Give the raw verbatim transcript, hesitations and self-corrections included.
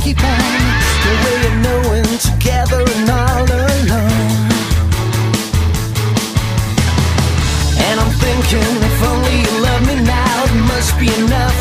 keep on the way of knowing, together and all alone. And I'm thinking, if only you love me now, it must be enough.